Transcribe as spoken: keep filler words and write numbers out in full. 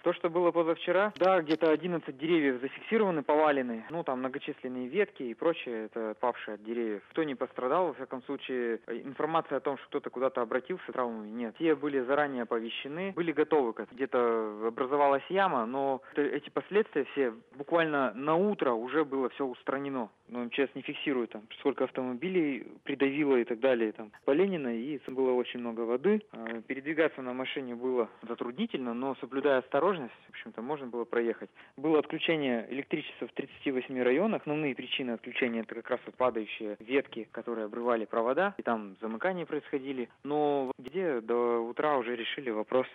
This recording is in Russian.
То, что было позавчера, да, где-то одиннадцать деревьев зафиксированы, повалены. Ну, там многочисленные ветки и прочее, это павшие от деревьев. Кто не пострадал, во всяком случае, информация о том, что кто-то куда-то обратился с травмами, нет. Все были заранее оповещены, были готовы. Где-то образовалась яма, но эти последствия все буквально на утро уже было все устранено. Но МЧС не фиксирует там, сколько автомобилей придавило и так далее. Там по Ленина, и было очень много воды. Передвигаться на машине было затруднительно, но соблюдая осторожность, в общем-то, можно было проехать. Было отключение электричества в тридцати восьми районах. Основные причины отключения — это как раз вот падающие ветки, которые обрывали провода, и там замыкания происходили. Но где до утра уже решили вопрос